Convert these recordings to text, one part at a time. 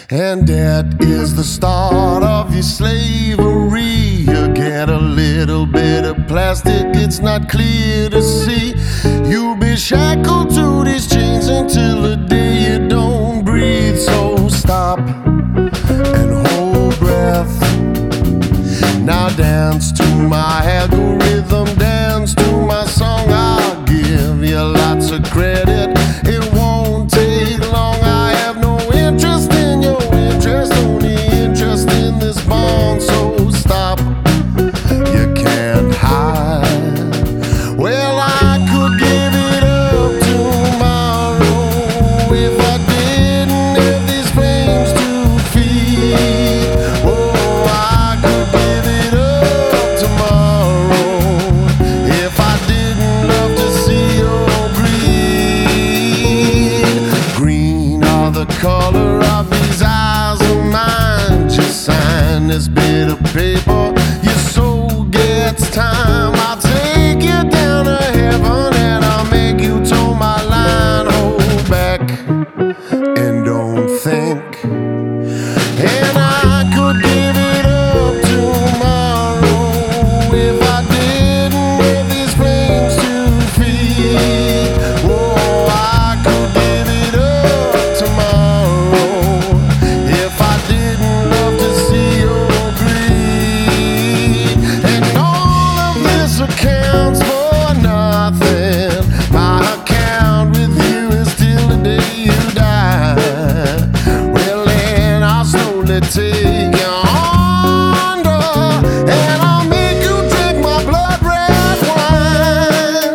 And that is the start of your slavery. You get a little bit of plastic, it's not clear to see. You'll be shackled to these chains until the day you don't breathe. So stop and hold breath. Now dance to my algorithm, dance to my song. I'll give you lots of credit, it won't take long. I have no interest in your interest, only interest in this bond. So stop, you can't hide. Well, I could give it up tomorrow if I didn't have these flames to feed. Oh, I could give it up tomorrow if I didn't love to see your greed. Green are the color of these eyes of mine. Just sign this bit of paper, your soul gets time. I'll take you down to heaven and I'll make you toe my line. Hold back and don't think. And I could give it up tomorrow if I didn't have these flames to feed. Oh, I could give it up tomorrow if I didn't love to see your greed. And all of this accounts for nothing. My account with you is till the day you die. Well, then I'll slowly take you under, and I'll make you drink my blood red wine.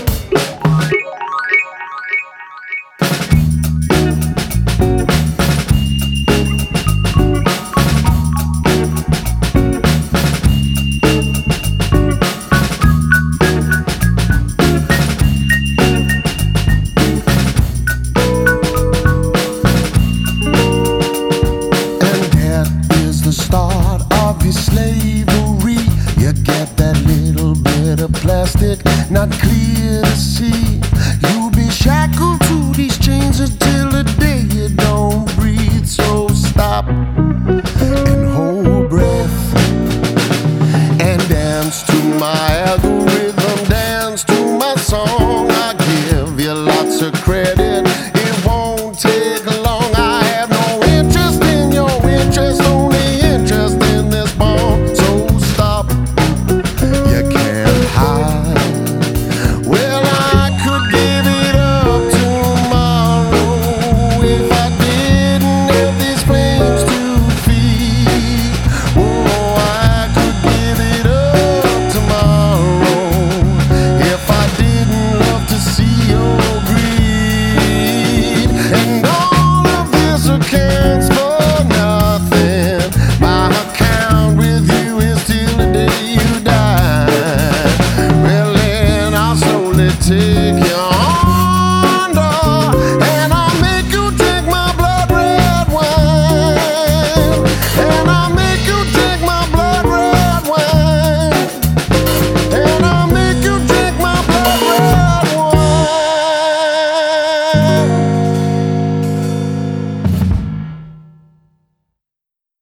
And that is the start of your slavery. You get that little bit of plastic, not clear to see. You'll be shackled to these chains until the day you don't breathe. So stop and hold breath and dance to my algorithm, dance to my song. I give you lots of credit, it won't take long. I have no interest in your interest, only interest in this bond. So stop, you can't hide. Well, I could give it up tomorrow if I didn't have these flames to feed. Oh, I could give it up tomorrow if I didn't love to see your greed. And all of this accounts for nothing. My account with you is till the day you die. Well, then I'll slowly take you